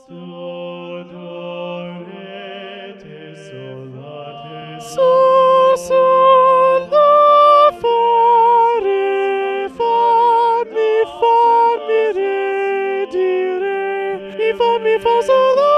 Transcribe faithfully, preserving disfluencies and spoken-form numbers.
So, sol, la, fa, re, fa, mi, fa, mi, re, di, re, mi, fa, mi, fa, sol, la.